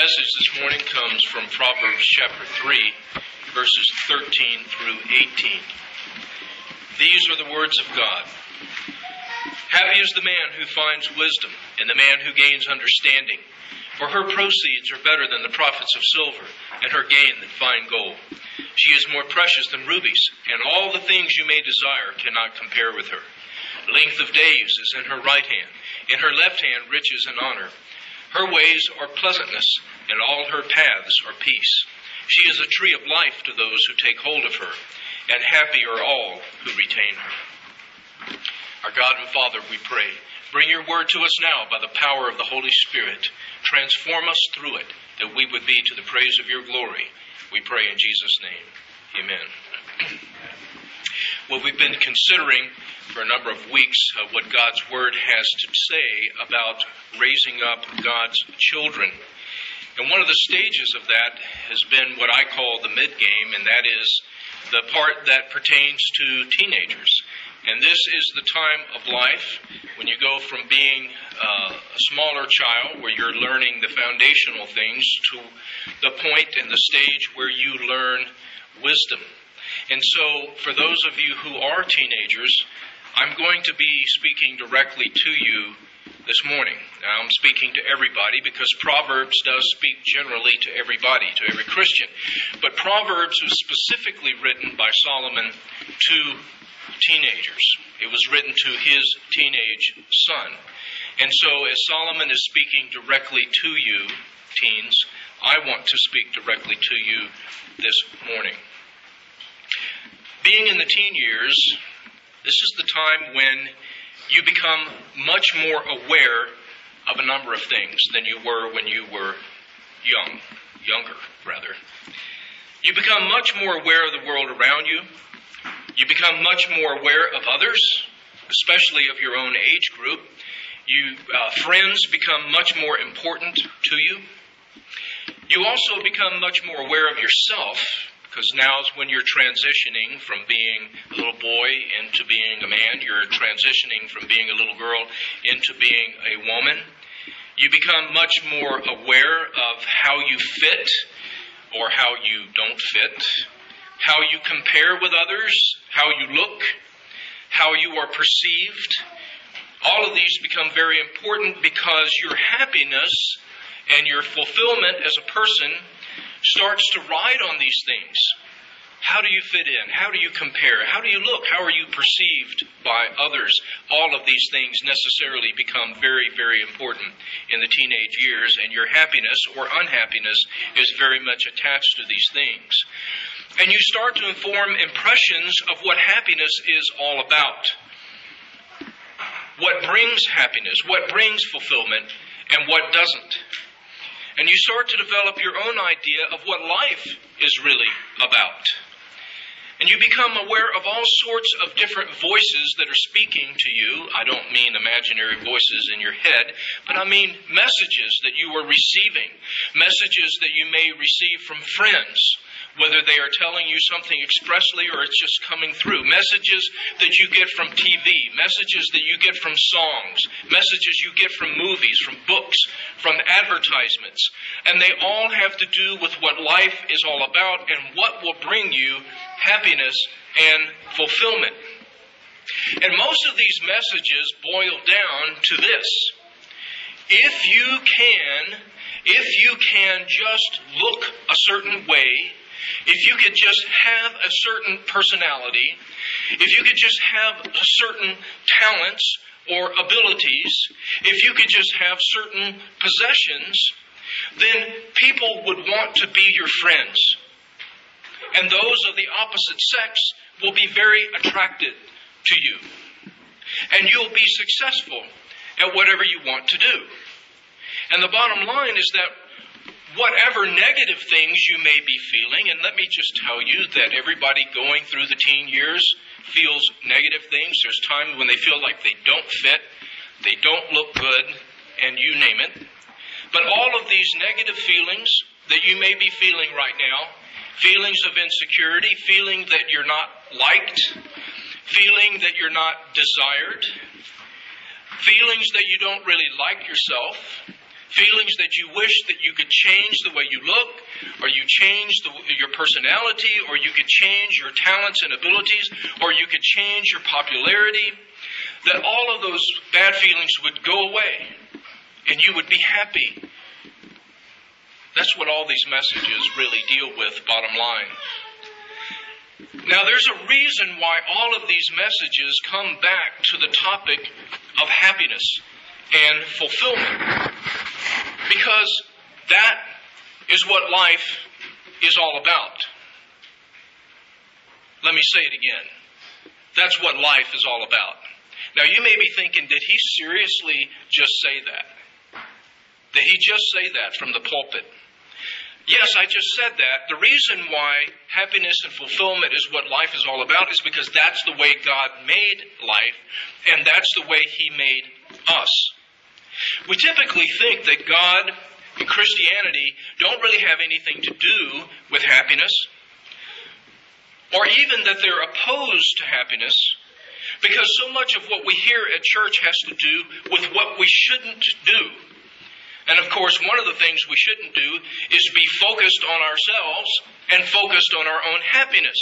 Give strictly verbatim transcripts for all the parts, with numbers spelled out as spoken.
message this morning comes from Proverbs chapter three, verses thirteen through eighteen. These are the words of God. Happy is the man who finds wisdom, and the man who gains understanding. For her proceeds are better than the profits of silver, and her gain than fine gold. She is more precious than rubies, and all the things you may desire cannot compare with her. Length of days is in her right hand, in her left hand riches and honor. Her ways are pleasantness, and all her paths are peace. She is a tree of life to those who take hold of her, and happy are all who retain her. Our God and Father, we pray, bring your word to us now by the power of the Holy Spirit. Transform us through it, that we would be to the praise of your glory. We pray in Jesus' name. Amen. Well, we've been considering for a number of weeks uh, what God's Word has to say about raising up God's children. And one of the stages of that has been what I call the mid-game, and that is the part that pertains to teenagers. And this is the time of life when you go from being uh, a smaller child, where you're learning the foundational things, to the point and the stage where you learn wisdom. And so, for those of you who are teenagers, I'm going to be speaking directly to you this morning. Now, I'm speaking to everybody because Proverbs does speak generally to everybody, to every Christian. But Proverbs was specifically written by Solomon to teenagers. It was written to his teenage son. And so, as Solomon is speaking directly to you, teens, I want to speak directly to you this morning. Being in the teen years, this is the time when you become much more aware of a number of things than you were when you were young, younger, rather. You become much more aware of the world around you. You become much more aware of others, especially of your own age group. You uh, friends become much more important to you. You also become much more aware of yourself, because now is when you're transitioning from being a little boy into being a man. You're transitioning from being a little girl into being a woman. You become much more aware of how you fit or how you don't fit, how you compare with others, how you look, how you are perceived. All of these become very important because your happiness and your fulfillment as a person starts to ride on these things. How do you fit in? How do you compare? How do you look? How are you perceived by others? All of these things necessarily become very, very important in the teenage years, and your happiness or unhappiness is very much attached to these things. And you start to form impressions of what happiness is all about. What brings happiness, what brings fulfillment, and what doesn't. And you start to develop your own idea of what life is really about. And you become aware of all sorts of different voices that are speaking to you. I don't mean imaginary voices in your head, but I mean messages that you are receiving. Messages that you may receive from friends, whether they are telling you something expressly or it's just coming through. Messages that you get from T V, messages that you get from songs, messages you get from movies, from books, from advertisements. And they all have to do with what life is all about and what will bring you happiness and fulfillment. And most of these messages boil down to this. If you can, if you can just look a certain way, if you could just have a certain personality, if you could just have a certain talents or abilities, if you could just have certain possessions, then people would want to be your friends. And those of the opposite sex will be very attracted to you. And you'll be successful at whatever you want to do. And the bottom line is that whatever negative things you may be feeling, and let me just tell you that everybody going through the teen years feels negative things. There's times when they feel like they don't fit, they don't look good, and you name it. But all of these negative feelings that you may be feeling right now, feelings of insecurity, feeling that you're not liked, feeling that you're not desired, feelings that you don't really like yourself, Feelings that you wish that you could change the way you look, or you change the, your personality, or you could change your talents and abilities, or you could change your popularity, that all of those bad feelings would go away, and you would be happy. That's what all these messages really deal with, bottom line. Now, there's a reason why all of these messages come back to the topic of happiness and fulfillment. Because that is what life is all about. Let me say it again. That's what life is all about. Now, you may be thinking, did he seriously just say that? Did he just say that from the pulpit? Yes, I just said that. The reason why happiness and fulfillment is what life is all about is because that's the way God made life, and that's the way He made us. We typically think that God and Christianity don't really have anything to do with happiness, or even that they're opposed to happiness, because so much of what we hear at church has to do with what we shouldn't do. And of course, one of the things we shouldn't do is be focused on ourselves and focused on our own happiness.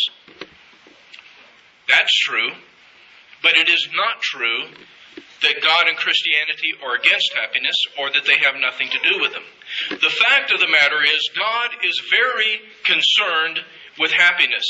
That's true, but it is not true that God and Christianity are against happiness or that they have nothing to do with them. The fact of the matter is, God is very concerned with happiness.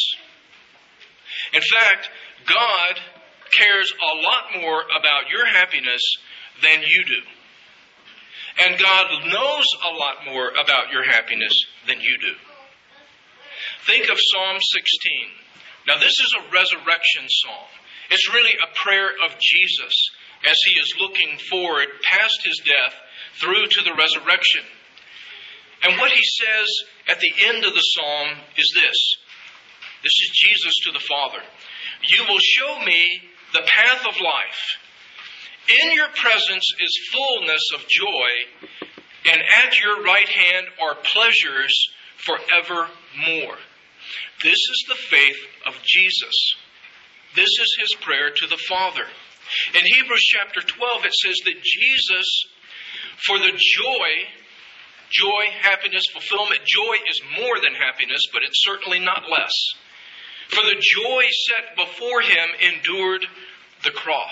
In fact, God cares a lot more about your happiness than you do. And God knows a lot more about your happiness than you do. Think of Psalm sixteen. Now, this is a resurrection psalm. It's really a prayer of Jesus as He is looking forward past His death through to the resurrection. And what He says at the end of the psalm is this. This is Jesus to the Father. You will show me the path of life. In your presence is fullness of joy, and at your right hand are pleasures forevermore. This is the faith of Jesus. This is His prayer to the Father. In Hebrews chapter twelve, it says that Jesus, for the joy, joy, happiness, fulfillment, joy is more than happiness, but it's certainly not less. For the joy set before Him endured the cross.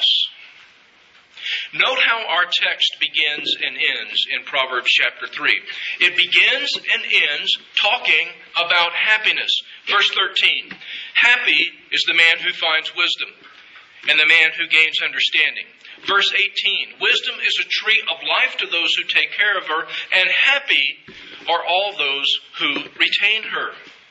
Note how our text begins and ends in Proverbs chapter three. It begins and ends talking about happiness. Verse thirteen, happy is the man who finds wisdom, and the man who gains understanding. Verse eighteen, wisdom is a tree of life to those who take care of her, and happy are all those who retain her.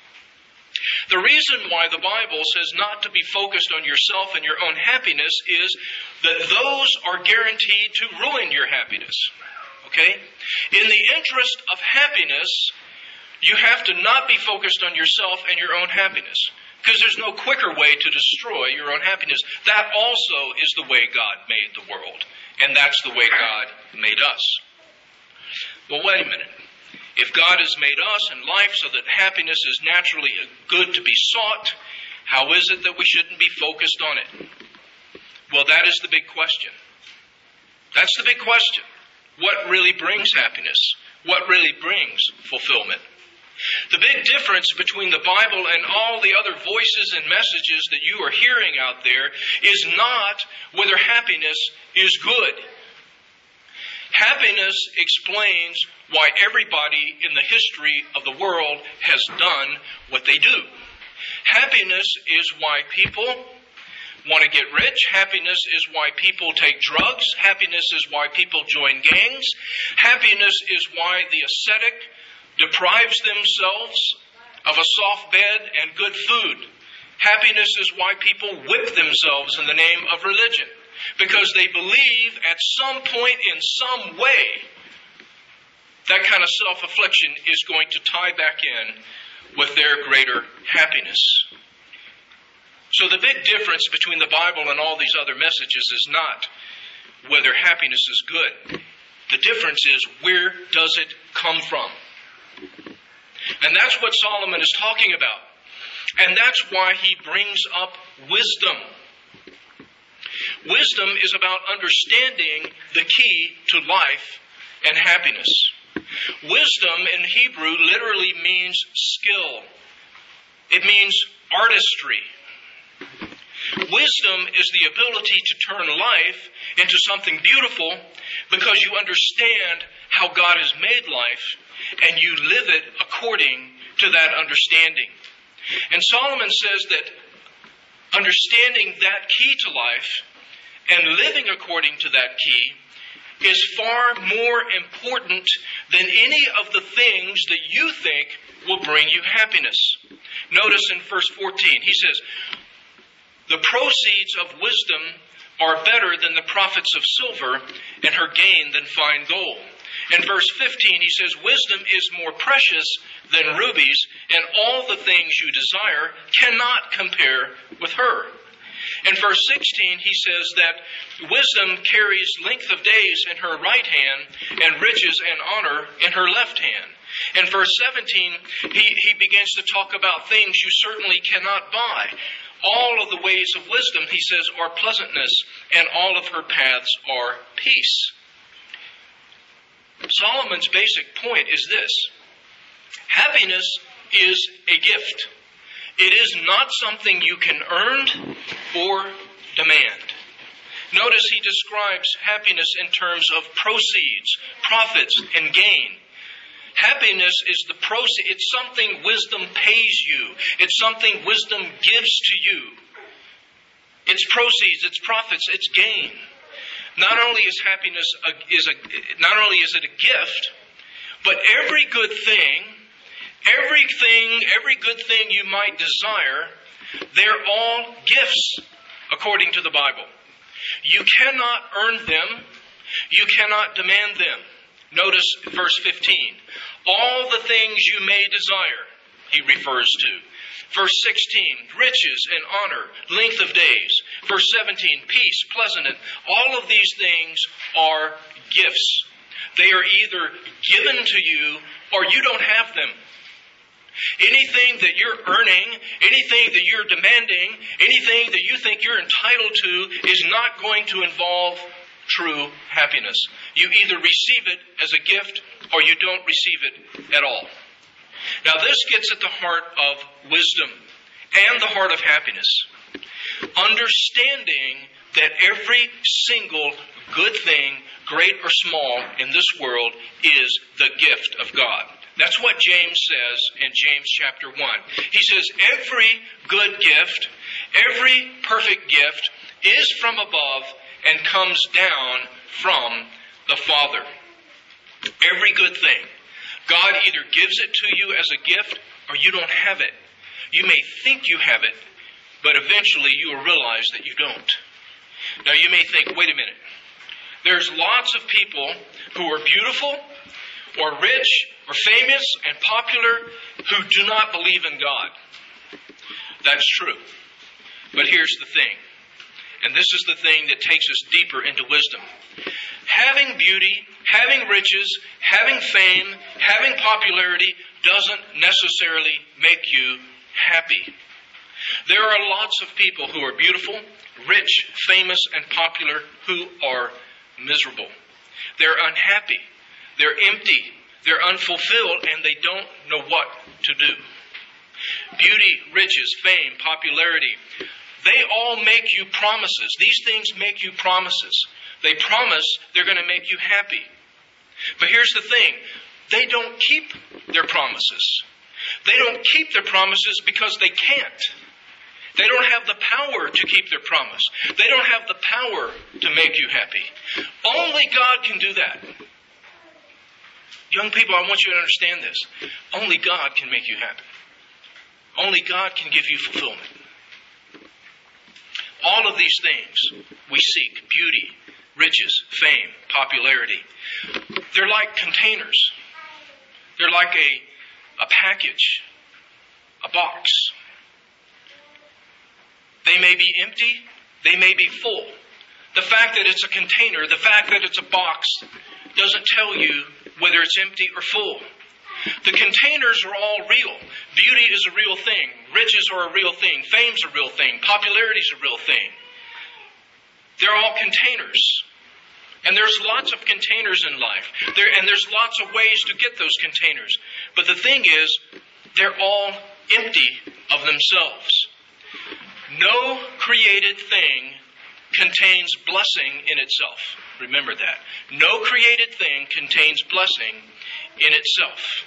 The reason why the Bible says not to be focused on yourself and your own happiness is that those are guaranteed to ruin your happiness. Okay? In the interest of happiness, you have to not be focused on yourself and your own happiness, because there's no quicker way to destroy your own happiness. That also is the way God made the world, and that's the way God made us. Well, wait a minute. If God has made us and life so that happiness is naturally good to be sought, how is it that we shouldn't be focused on it? Well, that is the big question. That's the big question. What really brings happiness? What really brings fulfillment? The big difference between the Bible and all the other voices and messages that you are hearing out there is not whether happiness is good. Happiness explains why everybody in the history of the world has done what they do. Happiness is why people want to get rich. Happiness is why people take drugs. Happiness is why people join gangs. Happiness is why the ascetic deprives themselves of a soft bed and good food. Happiness is why people whip themselves in the name of religion, because they believe at some point in some way that kind of self-affliction is going to tie back in with their greater happiness. So the big difference between the Bible and all these other messages is not whether happiness is good. The difference is, where does it come from? And that's what Solomon is talking about. And that's why he brings up wisdom. Wisdom is about understanding the key to life and happiness. Wisdom in Hebrew literally means skill. It means artistry. Wisdom is the ability to turn life into something beautiful because you understand how God has made life and you live it according to that understanding. And Solomon says that understanding that key to life and living according to that key is far more important than any of the things that you think will bring you happiness. Notice in verse fourteen, he says, the proceeds of wisdom are better than the profits of silver, and her gain than fine gold. In verse fifteen, he says, wisdom is more precious than rubies, and all the things you desire cannot compare with her. In verse sixteen, he says that wisdom carries length of days in her right hand and riches and honor in her left hand. In verse seventeen, he, he begins to talk about things you certainly cannot buy. All of the ways of wisdom, he says, are pleasantness, and all of her paths are peace. Solomon's basic point is this: happiness is a gift. It is not something you can earn or demand. Notice he describes happiness in terms of proceeds, profits, and gain. Happiness is the proceed. It's something wisdom pays you. It's something wisdom gives to you. It's proceeds, it's profits, it's gain. Not only is happiness a, is a not only is it a gift, but every good thing, everything, every good thing you might desire, they're all gifts according to the Bible. You cannot earn them. You cannot demand them. Notice verse fifteen. All the things you may desire, he refers to. Verse sixteen, riches and honor, length of days. Verse seventeen, peace, pleasantness. All of these things are gifts. They are either given to you or you don't have them. Anything that you're earning, anything that you're demanding, anything that you think you're entitled to is not going to involve true happiness. You either receive it as a gift or you don't receive it at all. Now this gets at the heart of wisdom and the heart of happiness. Understanding that every single good thing, great or small, in this world is the gift of God. That's what James says in James chapter one. He says every good gift, every perfect gift is from above and comes down from the Father. Every good thing. God either gives it to you as a gift or you don't have it. You may think you have it, but eventually you will realize that you don't. Now you may think, wait a minute. There's lots of people who are beautiful or rich or famous and popular who do not believe in God. That's true. But here's the thing. And this is the thing that takes us deeper into wisdom. Having beauty, having riches, having fame, having popularity doesn't necessarily make you happy. There are lots of people who are beautiful, rich, famous, and popular who are miserable. They're unhappy. They're empty. They're unfulfilled, and they don't know what to do. Beauty, riches, fame, popularity, they all make you promises. These things make you promises. They promise they're going to make you happy. But here's the thing. They don't keep their promises. They don't keep their promises because they can't. They don't have the power to keep their promise. They don't have the power to make you happy. Only God can do that. Young people, I want you to understand this. Only God can make you happy. Only God can give you fulfillment. All of these things we seek, beauty, riches, fame, popularity, they're like containers. They're like a, a package, a box. They may be empty, they may be full. The fact that it's a container, the fact that it's a box, doesn't tell you whether it's empty or full. The containers are all real. Beauty is a real thing. Riches are a real thing. Fame's a real thing. Popularity is a real thing. They're all containers. And there's lots of containers in life. There, and there's lots of ways to get those containers. But the thing is, they're all empty of themselves. No created thing contains blessing in itself. Remember that. No created thing contains blessing in itself.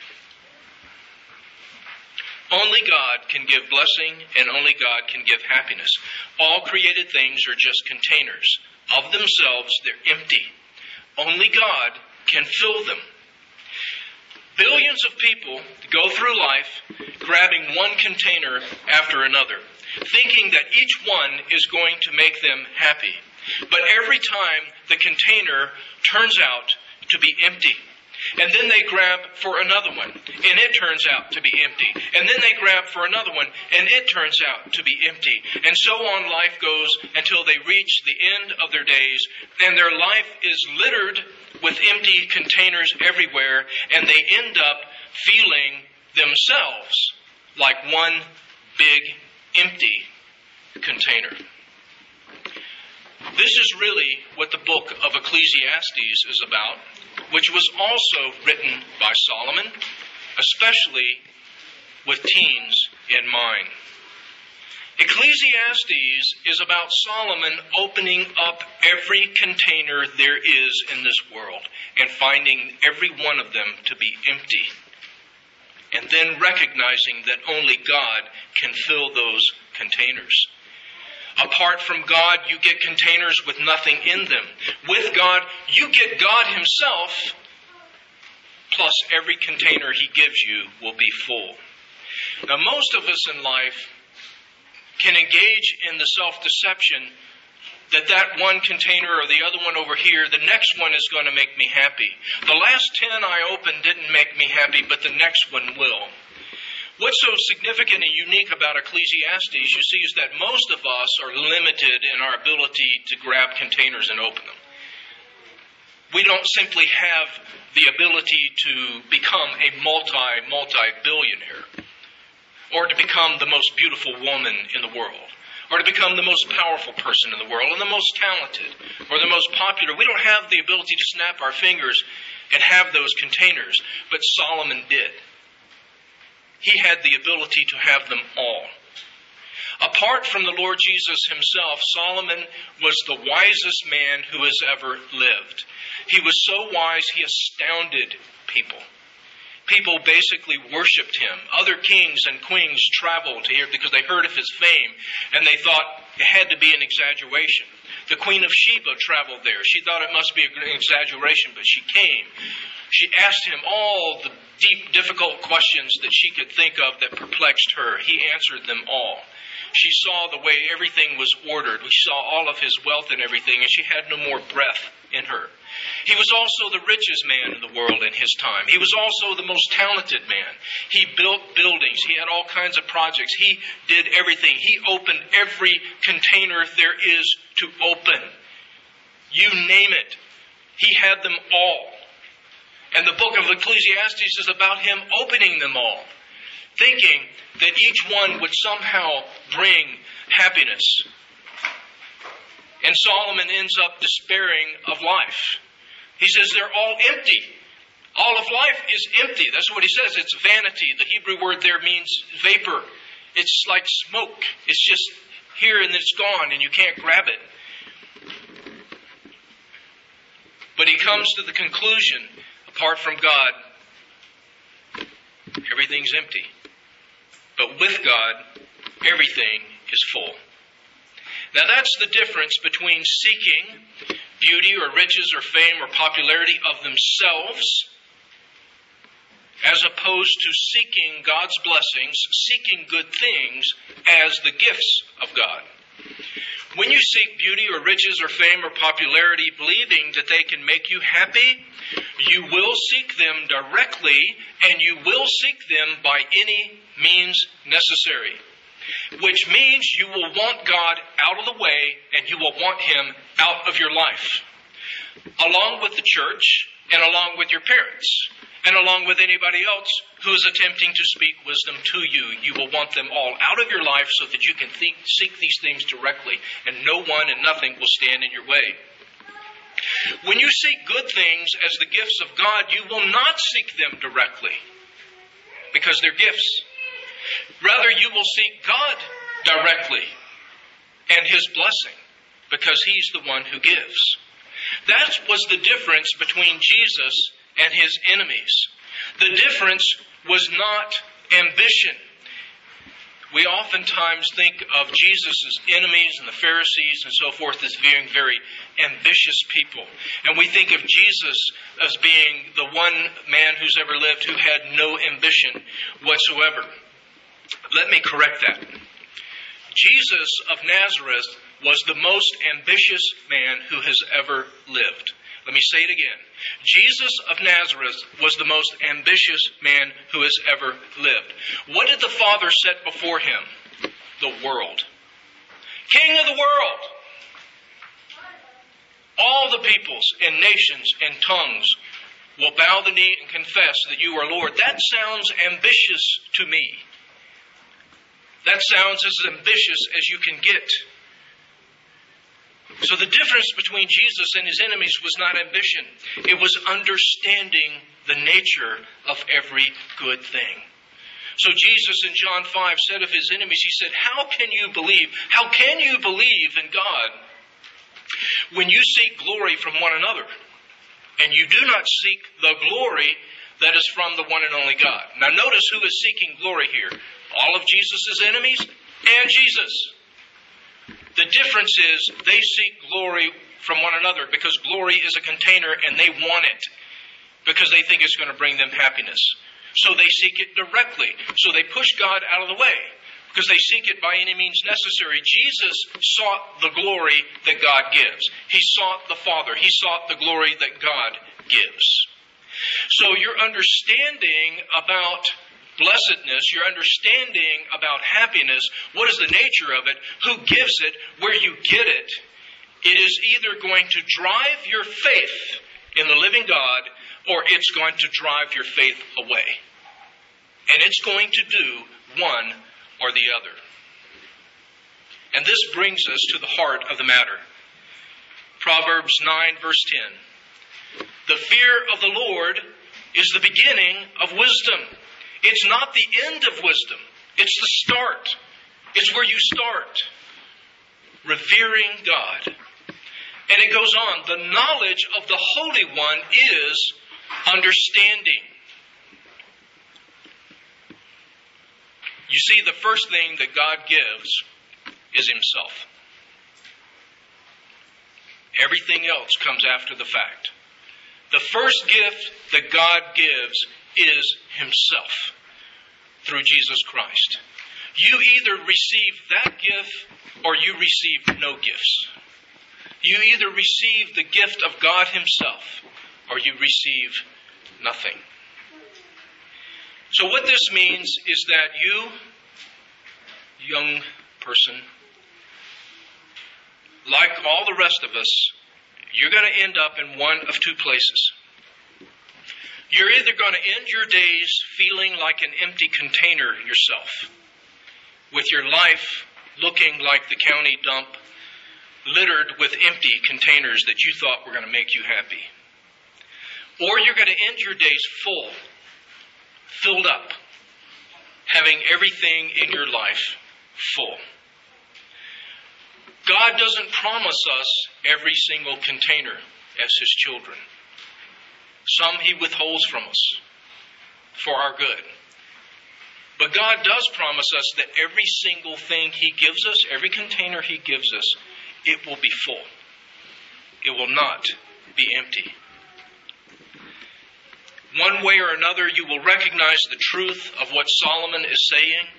Only God can give blessing, and only God can give happiness. All created things are just containers. Of themselves, they're empty. Only God can fill them. Billions of people go through life grabbing one container after another, thinking that each one is going to make them happy. But every time the container turns out to be empty. And then they grab for another one, and it turns out to be empty. And then they grab for another one, and it turns out to be empty. And so on life goes until they reach the end of their days, and their life is littered with empty containers everywhere, and they end up feeling themselves like one big empty container. This is really what the book of Ecclesiastes is about, which was also written by Solomon, especially with teens in mind. Ecclesiastes is about Solomon opening up every container there is in this world and finding every one of them to be empty. And then recognizing that only God can fill those containers. Apart from God, you get containers with nothing in them. With God, you get God Himself, plus every container He gives you will be full. Now, most of us in life can engage in the self-deception that that one container or the other one over here, the next one is going to make me happy. The last ten I opened didn't make me happy, but the next one will. What's so significant and unique about Ecclesiastes, you see, is that most of us are limited in our ability to grab containers and open them. We don't simply have the ability to become a multi, multi-billionaire, or to become the most beautiful woman in the world, or to become the most powerful person in the world, or the most talented, or the most popular. We don't have the ability to snap our fingers and have those containers, but Solomon did. He had the ability to have them all. Apart from the Lord Jesus Himself, Solomon was the wisest man who has ever lived. He was so wise, he astounded people. People basically worshipped him. Other kings and queens traveled here because they heard of his fame, and they thought it had to be an exaggeration. The Queen of Sheba traveled there. She thought it must be an exaggeration, but she came. She asked him all the deep, difficult questions that she could think of that perplexed her. He answered them all. She saw the way everything was ordered. She saw all of his wealth and everything, and she had no more breath in her. He was also the richest man in the world in his time. He was also the most talented man. He built buildings. He had all kinds of projects. He did everything. He opened every container there is to open. You name it. He had them all. And the book of Ecclesiastes is about him opening them all, thinking that each one would somehow bring happiness. And Solomon ends up despairing of life. He says they're all empty. All of life is empty. That's what he says. It's vanity. The Hebrew word there means vapor. It's like smoke. It's just here and it's gone and you can't grab it. But he comes to the conclusion, apart from God, everything's empty. But with God, everything is full. Now that's the difference between seeking beauty or riches or fame or popularity of themselves, as opposed to seeking God's blessings, seeking good things as the gifts of God. When you seek beauty or riches or fame or popularity, believing that they can make you happy, you will seek them directly, and you will seek them by any means necessary. Which means you will want God out of the way, and you will want Him out of your life. Along with the church, and along with your parents, and along with anybody else who is attempting to speak wisdom to you. You will want them all out of your life so that you can think, seek these things directly, and no one and nothing will stand in your way. When you seek good things as the gifts of God, you will not seek them directly because they're gifts. Rather, you will seek God directly and His blessing because He's the one who gives. That was the difference between Jesus and His enemies. The difference was not ambition. We oftentimes think of Jesus' enemies and the Pharisees and so forth as being very ambitious people. And we think of Jesus as being the one man who's ever lived who had no ambition whatsoever. Let me correct that. Jesus of Nazareth was the most ambitious man who has ever lived. Let me say it again. Jesus of Nazareth was the most ambitious man who has ever lived. What did the Father set before him? The world. King of the world. All the peoples and nations and tongues will bow the knee and confess that you are Lord. That sounds ambitious to me. That sounds as ambitious as you can get. So the difference between Jesus and His enemies was not ambition. It was understanding the nature of every good thing. So Jesus in John five said of His enemies, He said, how can you believe? How can you believe in God when you seek glory from one another? And you do not seek the glory that is from the one and only God. Now notice who is seeking glory here. All of Jesus' enemies and Jesus. The difference is they seek glory from one another because glory is a container and they want it because they think it's going to bring them happiness. So they seek it directly. So they push God out of the way because they seek it by any means necessary. Jesus sought the glory that God gives. He sought the Father. He sought the glory that God gives. So your understanding about blessedness, your understanding about happiness, what is the nature of it, who gives it, where you get it, it is either going to drive your faith in the living God or it's going to drive your faith away. And it's going to do one or the other. And this brings us to the heart of the matter. Proverbs nine verse ten. The fear of the Lord is the beginning of wisdom. It's not the end of wisdom. It's the start. It's where you start. Revering God. And it goes on. The knowledge of the Holy One is understanding. You see, the first thing that God gives is Himself. Everything else comes after the fact. The first gift that God gives is Himself through Jesus Christ. You either receive that gift or you receive no gifts. You either receive the gift of God Himself or you receive nothing. So what this means is that you, young person, like all the rest of us, you're going to end up in one of two places. You're either going to end your days feeling like an empty container yourself, with your life looking like the county dump, littered with empty containers that you thought were going to make you happy. Or you're going to end your days full, filled up, having everything in your life full. God doesn't promise us every single container as His children. Some He withholds from us for our good. But God does promise us that every single thing He gives us, every container He gives us, it will be full. It will not be empty. One way or another, you will recognize the truth of what Solomon is saying.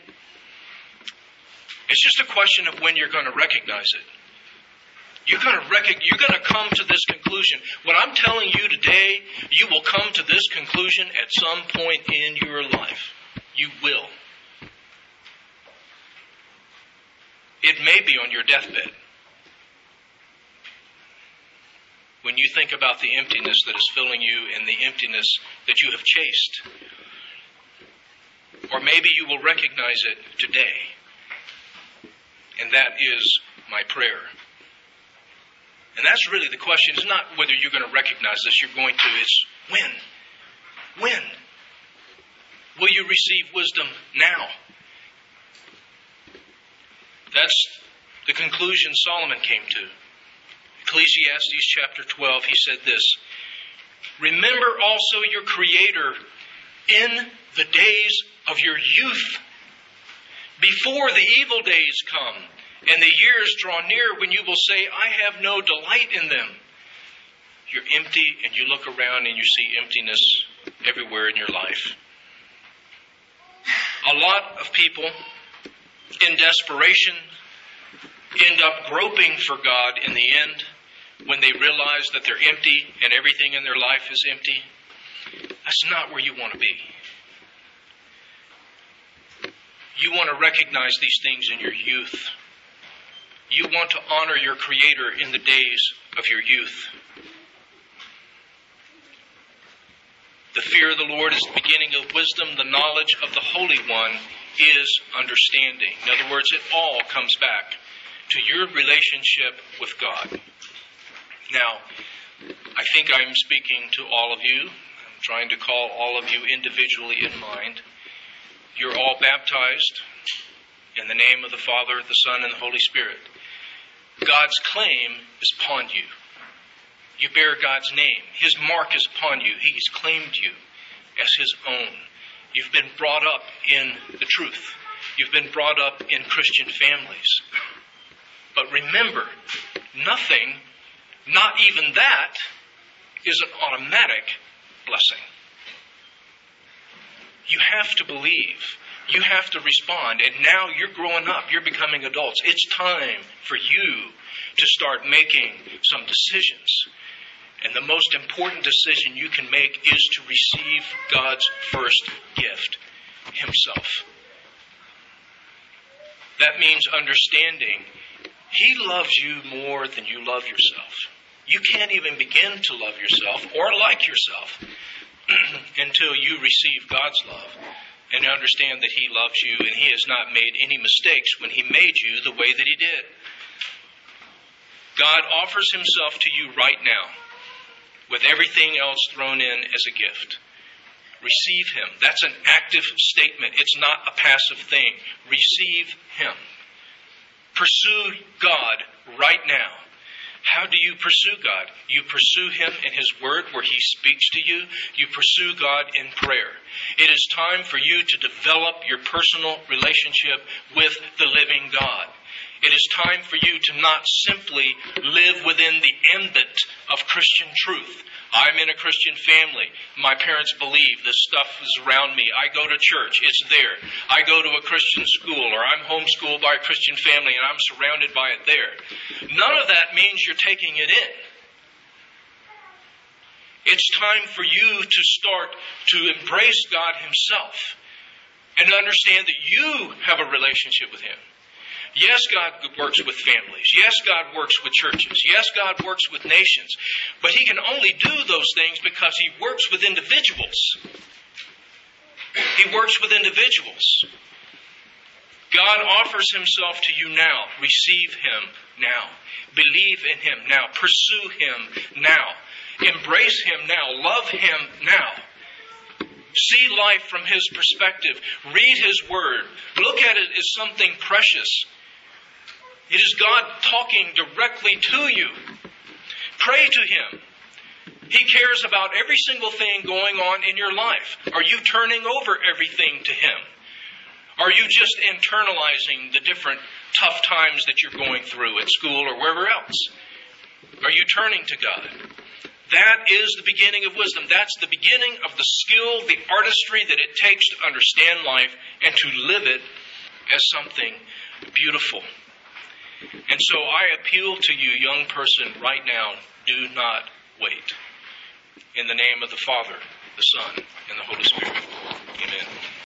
It's just a question of when you're going to recognize it. You're going to rec- you're going to come to this conclusion. What I'm telling you today, you will come to this conclusion at some point in your life. You will. It may be on your deathbed. When you think about the emptiness that is filling you and the emptiness that you have chased. Or maybe you will recognize it today. And that is my prayer. And that's really the question. It's not whether you're going to recognize this. You're going to. It's when. When? Will you receive wisdom now? That's the conclusion Solomon came to. Ecclesiastes chapter twelve, he said this, "Remember also your Creator in the days of your youth, before the evil days come, and the years draw near when you will say, I have no delight in them." You're empty, and you look around and you see emptiness everywhere in your life. A lot of people, in desperation, end up groping for God in the end when they realize that they're empty and everything in their life is empty. That's not where you want to be. You want to recognize these things in your youth. You want to honor your Creator in the days of your youth. The fear of the Lord is the beginning of wisdom. The knowledge of the Holy One is understanding. In other words, it all comes back to your relationship with God. Now, I think I'm speaking to all of you. I'm trying to call all of you individually in mind. You're all baptized in the name of the Father, the Son, and the Holy Spirit. God's claim is upon you. You bear God's name. His mark is upon you. He's claimed you as His own. You've been brought up in the truth. You've been brought up in Christian families. But remember, nothing, not even that, is an automatic blessing. You have to believe. You have to respond. And now you're growing up. You're becoming adults. It's time for you to start making some decisions. And the most important decision you can make is to receive God's first gift, Himself. That means understanding He loves you more than you love yourself. You can't even begin to love yourself or like yourself until you receive God's love and understand that He loves you and He has not made any mistakes when He made you the way that He did. God offers Himself to you right now with everything else thrown in as a gift. Receive Him. That's an active statement. It's not a passive thing. Receive Him. Pursue God right now. How do you pursue God? You pursue Him in His Word where He speaks to you. You pursue God in prayer. It is time for you to develop your personal relationship with the living God. It is time for you to not simply live within the ambit of Christian truth. I'm in a Christian family. My parents believe this stuff is around me. I go to church. It's there. I go to a Christian school, or I'm homeschooled by a Christian family and I'm surrounded by it there. None of that means you're taking it in. It's time for you to start to embrace God Himself and understand that you have a relationship with Him. Yes, God works with families. Yes, God works with churches. Yes, God works with nations. But He can only do those things because He works with individuals. He works with individuals. God offers Himself to you now. Receive Him now. Believe in Him now. Pursue Him now. Embrace Him now. Love Him now. See life from His perspective. Read His Word. Look at it as something precious. It is God talking directly to you. Pray to Him. He cares about every single thing going on in your life. Are you turning over everything to Him? Are you just internalizing the different tough times that you're going through at school or wherever else? Are you turning to God? That is the beginning of wisdom. That's the beginning of the skill, the artistry that it takes to understand life and to live it as something beautiful. And so I appeal to you, young person, right now, do not wait. In the name of the Father, the Son, and the Holy Spirit. Amen.